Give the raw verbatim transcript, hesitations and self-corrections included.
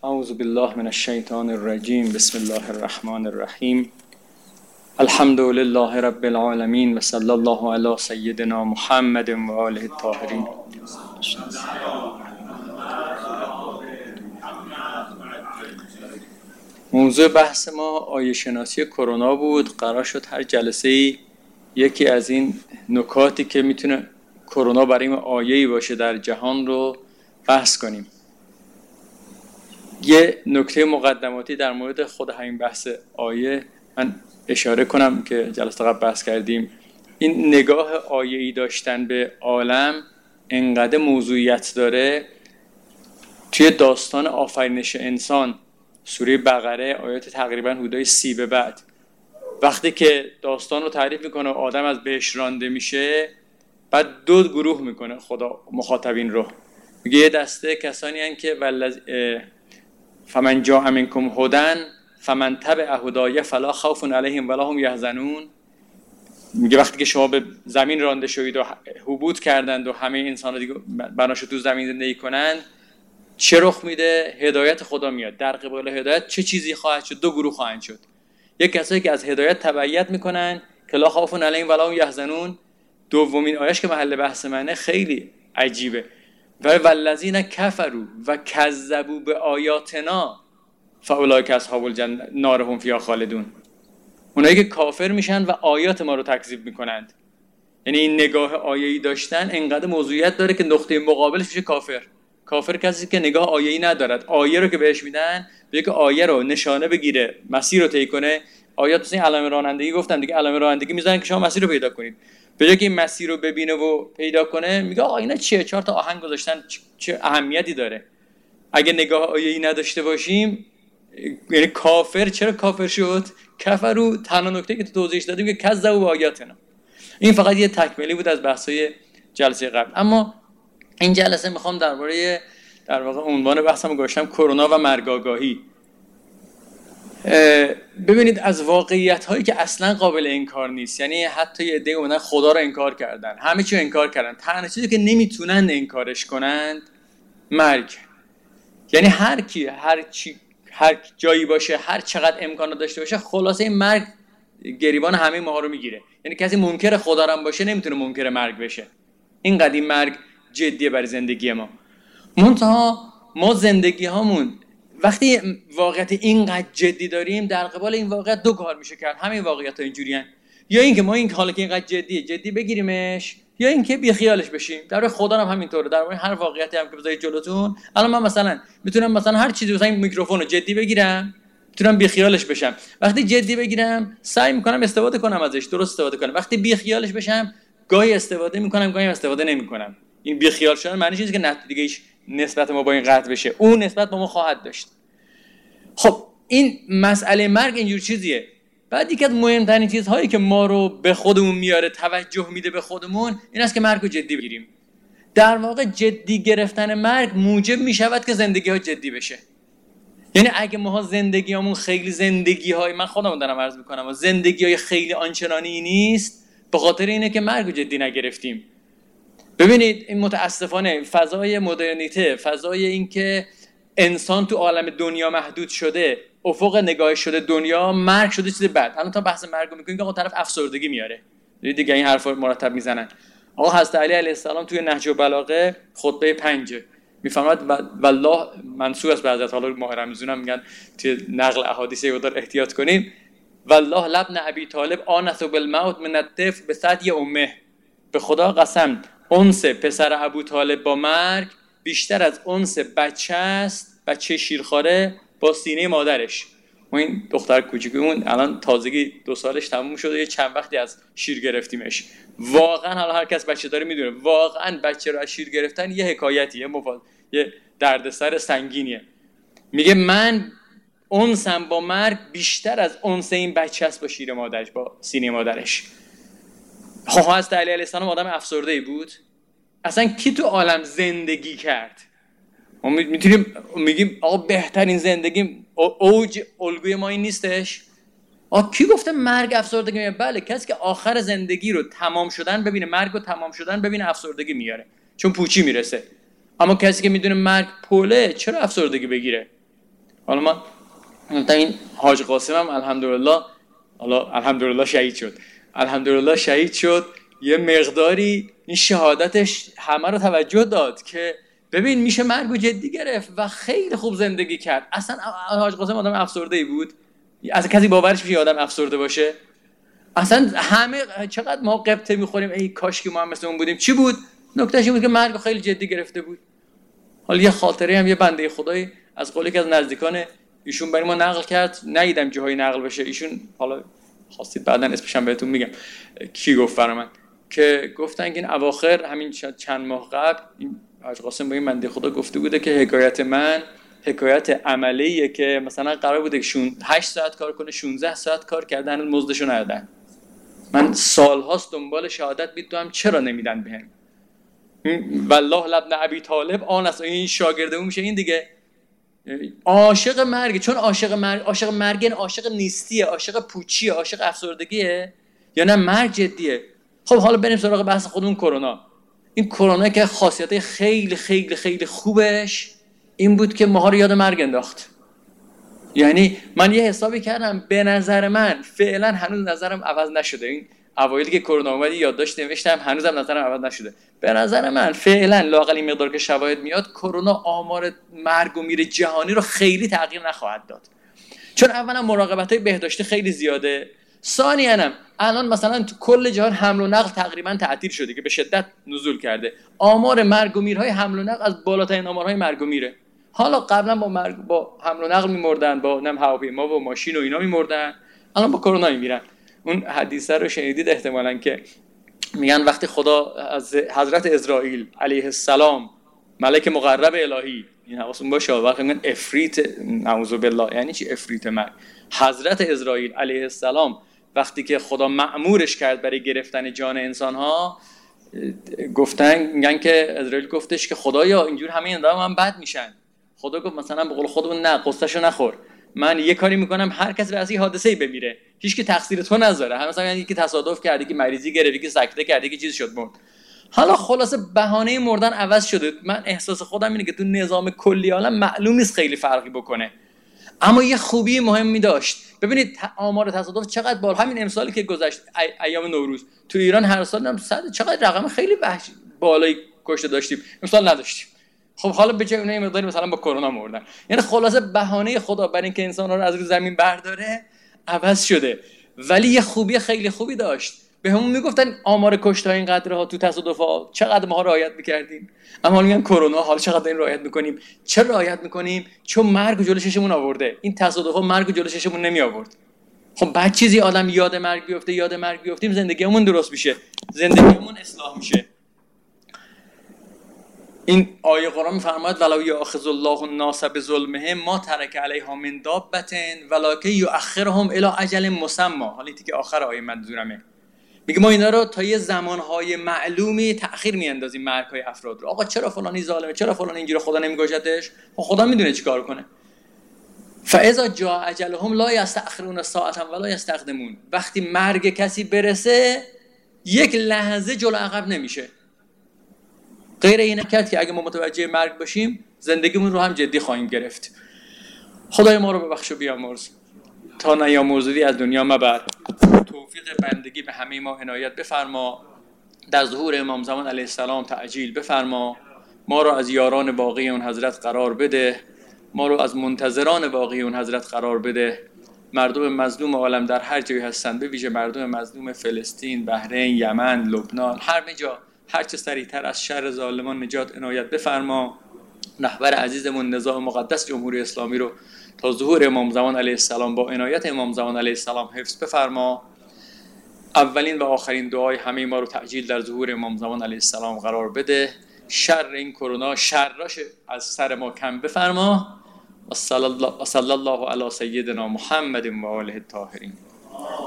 اعوذ بالله من الشیطان الرجیم. بسم الله الرحمن الرحیم. الحمد لله رب العالمین و صلی الله علی سیدنا محمد و آله الطاهرین. موضوع بحث ما آیه شناسی کرونا بود. قرار شد هر جلسه یکی از این نکاتی که میتونه کرونا برای ما آیه‌ای باشه در جهان رو بحث کنیم. یه نکته مقدماتی در مورد خود همین بحث آیه من اشاره کنم که جلسه قبل بحث کردیم. این نگاه آیه‌ای داشتن به عالم انقدر موضوعیت داره. توی داستان آفرینش انسان سوره بقره آیات تقریبا حدود سی به بعد وقتی که داستان رو تعریف میکنه آدم از بهش رانده میشه، بعد دو گروه میکنه خدا مخاطبین رو. میگه یه دسته کسانی هستند که ولذ فمن جاء منکم هدی فمن تبع هدای فلا خوف علیهم ولا هم یحزنون. میگه وقتی که شما به زمین رانده شوید و حبوط کردند و همه انسان‌ها دیگه بناشو تو زمین زندگی کنند، چه رخ میده؟ هدایت خدا میاد. در قبال هدایت چه چیزی خواهد شد؟ دو گروه خواهند شد. یک کسایی که از هدایت تبعیت میکنن که لا خوف علیهم ولا هم یحزنون. دومین آیه‌اش که محل بحث منه خیلی عجیبه. و والذین کفروا و کذبوا بآیاتنا فاولئک اصحاب الجنة نار هم فیها خالدون. اونایی که کافر میشن و آیات ما رو تکذیب میکنند. یعنی این نگاه آیه‌ای داشتن انقدر موضوعیت داره که نقطه مقابلش میشه کافر. کافر کسی که نگاه آیه‌ای ندارد. آیه رو که بهش میدن بگه که آیه رو نشانه بگیره، مسیر رو طی کنه. آیات مثل علم رانندگی گفتم دیگه، علم رانندگی میذارن که شما مسیر رو پیدا کنید. به جای که این مسیر رو ببینه و پیدا کنه میگه آقا اینا چیه؟ چهار تا آهنگ گذاشتن، چه اهمیتی داره؟ اگه نگاه آیه‌ای نداشته باشیم، یعنی کافر چرا کافر شد؟ کفرو تنها نکته که تو توضیحش دادیم که کذبوا بآیاتنا. این فقط یه تکمیلی بود از بحث‌های جلسه قبل. اما این جلسه میخوام درباره در واقع عنوان بحثم گذاشتم کرونا و مرگ آگاهی. ببینید از واقعیت هایی که اصلا قابل انکار نیست، یعنی حتی یه عده اومدن خدا رو انکار کردن، همه چی رو انکار کردن، تنها چیزی که نمیتونن انکارش کنند مرگ. یعنی هر کی هر چی هر جایی باشه، هر چقدر امکانات داشته باشه، خلاصه این مرگ گریبان همه ما رو میگیره. یعنی کسی منکر خدا هم باشه نمیتونه منکر مرگ بشه. این قدیم مرگ جدیه برای زندگی ما. منتها ما زندگی هامون وقتی واقعیت اینقدر جدی داریم، در قبال این واقعیت دو کار میشه کرد. همین واقعیت‌ها اینجوریان، یا اینکه ما این حالا که اینقدر جدیه جدی بگیریمش، یا اینکه بی خیالش بشیم. در خدا هم همینطوره. در هر واقعیتی هم که بذارید جلوتون، الان من مثلا میتونم مثلا هر چیزی، مثلا این میکروفون رو جدی بگیرم، میتونم بی خیالش بشم. وقتی جدی بگیرم سعی میکنم استفاده کنم ازش، درست استفاده کنم. وقتی بی خیالش بشم گاهی استفاده میکنم، گاهی استفاده نمیکنم. این بی خیال شدن معنی چیزی که نه دیگه ایش نسبت ما با این قطع بشه، اون نسبت با ما خواهد داشت. خب این مسئله مرگ اینجور چیزیه. بعد یکی از مهمترین چیزهایی که ما رو به خودمون میاره، توجه میده به خودمون، این است که مرگ رو جدی بگیریم. در واقع جدی گرفتن مرگ موجب میشود که زندگی ها جدی بشه. یعنی اگه ماها زندگیامون خیلی زندگی‌های، من خودم دارم عرض میکنم، زندگی‌های خیلی آنچنانی نیست، به خاطر اینه که مرگ رو جدی نگرفتیم. ببینید این متاسفانه فضای مدرنیته، فضای این که انسان تو عالم دنیا محدود شده، افق نگاهش شده دنیا، مرگ شده چیز بد. الان تا بحث مرگ رو میکنیم که آقا طرف افسردگی میاره. دیگه این حرفا مرتب میزنن. آقا حضرت علی علیه السلام توی نهج البلاغه خطبه پنج میفرماد والله منسوب است به حضرت، حالا ماه رمضان هم میگن توی نقل احادیث یه مقدار احتیاط کنیم. والله لابن ابی طالب آنس بالموت من الطفل بثدی امه. به خدا قسم انس پسر ابو طالب با مرگ بیشتر از انس بچه است، بچه شیرخواره با سینه مادرش. و این دختر کوچیکمون الان تازگی دو سالش تموم شده، یه چند وقتی از شیر گرفتیمش. واقعا حالا هر کس بچه داره میدونه واقعا بچه رو از شیر گرفتن یه حکایتیه، مفاد یه دردسر سنگینیه. میگه من انسم با مرگ بیشتر از انس این بچه است با شیر مادرش، با سینه مادرش. خب حضرت علی علیه السلام آدم افسرده‌ای بود؟ اصلا کی تو عالم زندگی کرد؟ ما میتونیم میگیم آقا بهترین زندگی اوج الگوی ما این نیستش؟ آقا کی گفته مرگ افسردگی میاره؟ بله، کسی که آخر زندگی رو تمام شدن ببینه، مرگ رو تمام شدن ببینه، افسردگی میاره، چون پوچی میرسه. اما کسی که میدونه مرگ پله، چرا افسردگی بگیره؟ حالا من گفتم این حاج قاسم هم الحمدلله، حالا الحمدلله شهید شد، الحمدلله شهید شد، یه مقداری این شهادتش همه رو توجه داد که ببین میشه مرگو جدی گرفت و خیلی خوب زندگی کرد. اصلا حاج قاسم آدم افسرده‌ای بود؟ اصلا کسی باورش میشه آدم افسرده باشه؟ اصلا همه چقدر ما قبطه میخوریم ای کاش که ما هم مثل اون بودیم. چی بود؟ نکتهش این بود که مرگو خیلی جدی گرفته بود. حالا یه خاطره هم یه بنده خدایی از قول یکی از نزدیکان ایشون برای ما نقل کرد، ندیدم جاهای نقل بشه، ایشون حالا خواستید بعداً اسمش هم بهتون میگم کی گفت برای من، که گفتن که این اواخر همین چند ماه قبل این حاج قاسم با این بنده خدا گفته بوده که حکایت من حکایت عملیه که مثلا قرار بوده که هشت ساعت کار کنه، شانزده ساعت کار کردن، مزدشو ندادن. من سالهاست دنبال شهادت میدوام چرا نمیدن بهم. والله لابن ابی طالب آن است، این شاگرده اون میشه این دیگه، عاشق مرگ. چون عاشق مرگ، عاشق مرگ عاشق نیستیه، عاشق پوچیه، عاشق افسردگیه، یا نه مرگ جدیه. خب حالا بریم سراغ بحث خودمون. کرونا، این کرونا که خاصیت خیلی خیلی خیلی خوبش این بود که ماها رو یاد مرگ انداخت. یعنی من یه حسابی کردم، به نظر من فعلا هنوز نظرم عوض نشده. این اوایلی که کرونا اومد یادداشت نوشتم، هنوزم نظرم عوض نشده. به نظر من فعلا لااقل این مقدار که شواهد میاد کرونا آمار مرگ و میر جهانی رو خیلی تغییر نخواهد داد. چون اولا مراقبت‌های بهداشتی خیلی زیاده، ثانیاً الان مثلا تو کل جهان حمل و نقل تقریبا تعطیل شده که به شدت نزول کرده. آمار مرگ و میرهای حمل و نقل از بالاترین آمارهای مرگ و میره. حالا قبلا با مرگ با حمل و نقل میمردن، با نم هواپیما و ماشین و اینا میمردن، الان با کرونا میمیرن. اون حدیثه رو شنیدید احتمالاً که میگن وقتی خدا از حضرت اسرائیل علیه السلام، ملک مقرب الهی، این حواستون باشه، وقتی میگن افریت، نعوذ بالله، یعنی چی افریت مرگ؟ حضرت اسرائیل علیه السلام وقتی که خدا مأمورش کرد برای گرفتن جان انسان‌ها، گفتن میگن که اسرائیل گفتش که خدایا اینجور همه اینا هم بد میشن. خدا گفت مثلا به قول خودمون نه، قصه‌شو نخور، من یه کاری میکنم هر کسی از این حادثه‌ای بمیره، هیچ کی تقصیر تو نذاره. هم مثلا یعنی که تصادف کردی، که مریضی گرفتی، که سکته کردی، که چیز شد مرد. حالا خلاصه بهانه مردن عوض شده. من احساس خودم اینه که تو نظام کلی عالم معلوم نیست خیلی فرقی بکنه، اما یه خوبی مهمی داشت. ببینید آمار تصادف چقدر بالا، همین امسالی که گذشت ای... ایام نوروز تو ایران هر سال هم صد چقدر رقم خیلی وحشی بالایی کشته داشتیم، امسال نداشتیم. خب حالا به جای اونها مقداری مثلا با کرونا مردن. یعنی خلاصه بهانه خدا برای اینکه انسان‌ها رو از روی زمین برداره عوض شده، ولی یه خوبی خیلی خوبی داشت. به همون میگفتن آمار کشته ها اینقدرها تو تصادف‌ها، چقدر ما رعایت می‌کردیم، اما میگن کرونا حالا چقدر این رعایت می‌کنیم. چرا رعایت می‌کنیم؟ چون مرگ جلوی چشمون آورده. این تصادف‌ها مرگ جلوی چشمون نمی آورد. خب بعد چیزی آدم یاد مرگ بیفته، یاد مرگ بیفتیم، زندگیمون درست میشه، زندگیمون اصلاح میشه. این آیه قرآن می‌فرماید ولو یاخذ الله الناس بظلمهم ما ترک علیها من دابة ولکن یؤخرهم الی اجل مسمى. حالا اینی که آخر آیه منظورمه، میگه ما اینا رو تا یه زمانهای معلومی تأخیر میاندازیم، مرگ‌های افراد رو. آقا چرا فلانی ظالمه، چرا فلانی اینجوری، خدا نمیگوشتش؟ خدا میدونه چیکار کنه. فاذا جاء اجلهم لا یستأخرون ساعة ولا یستقدمون. وقتی مرگ کسی برسه یک لحظه جلو عقب نمیشه. غیر اینه کرد که اگه ما متوجه مرگ باشیم زندگیمون رو هم جدی خواهیم گرفت. خدای ما رو ببخش و بیامرز، تا نیامرزی از دنیا مبر. توفیق بندگی به همه ما عنایت بفرما. در ظهور امام زمان علیه السلام تعجیل بفرما. ما رو از یاران باقی اون حضرت قرار بده، ما رو از منتظران باقی اون حضرت قرار بده. مردم مظلوم عالم در هر جایی هستند، به ویژه مردم مظلوم فلسطین، بحرین، یمن، لبنان، هر جا هر چه سریعتر از شر ظالمان نجات عنایت بفرما. رهبر عزیزمون نظام مقدس جمهوری اسلامی رو تا ظهور امام زمان علیه السلام با عنایت امام زمان علیه السلام حفظ بفرما. اولین و آخرین دعای همه ما رو تعجیل در ظهور امام زمان علیه السلام قرار بده. شر این کرونا شرش از سر ما کم بفرما. و صلی الله علی سیدنا محمد و آله الطاهرین.